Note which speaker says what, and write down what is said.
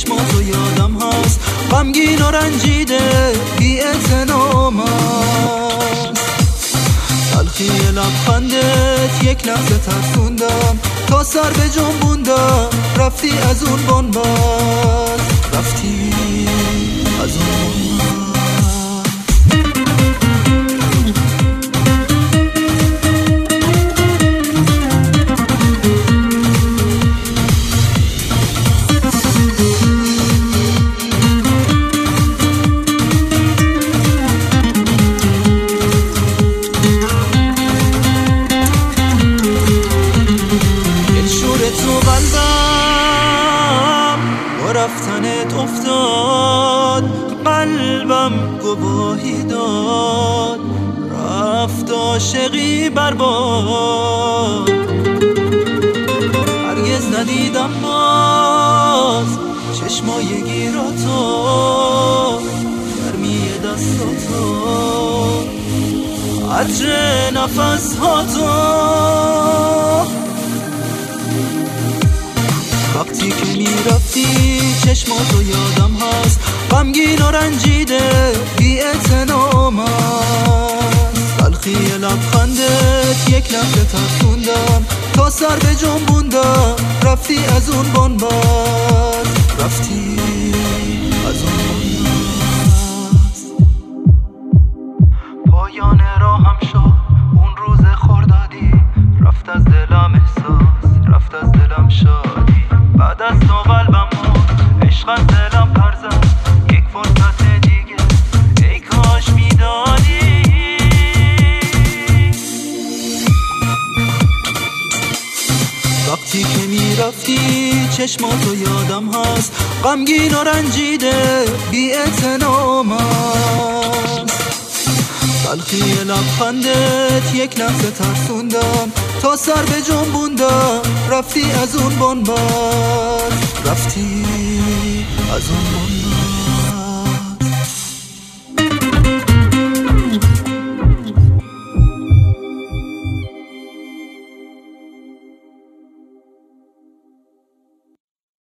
Speaker 1: چشماتو یادم هست، غمگین و رنجیده بی اعتنام هست. تلخی لبخندت یک لحظه ترسوندم، تا سر به جنبوندم رفتی از اون بنبست، رفتی از اون رفتنت افتاد، قلبم گواهی داد، رفت عاشقی برباد. هرگز ندیدم باز چشمای گیراتو، گرمی دستاتو، عطر نفسهاتو. وقتی که میرفتی چشماتو یادم هست، غمگین و رنجیده بی اعتنام هست. تلخی لبخندت یک لحظه ترسوندم، تا سر به جنبوندم رفتی از اون بنبست، رفتی از اون بنبست. پایان راهم شد اون روز خردادی، رفت از دلم احساس، رفت از دلم شادی. بعد از تو قلبم مرد، عشق از دلم پر زد، یک فرصت دیگه ای کاش میدادی. وقتی که میرفتی چشماتو یادم هست، غمگین و رنجیده بی اعتنام هست. تلخی لبخندت یک لحظه ترسوندم، تا سر به جنبوندم رفتی از اون بنبست، رفتی از اون بنبست.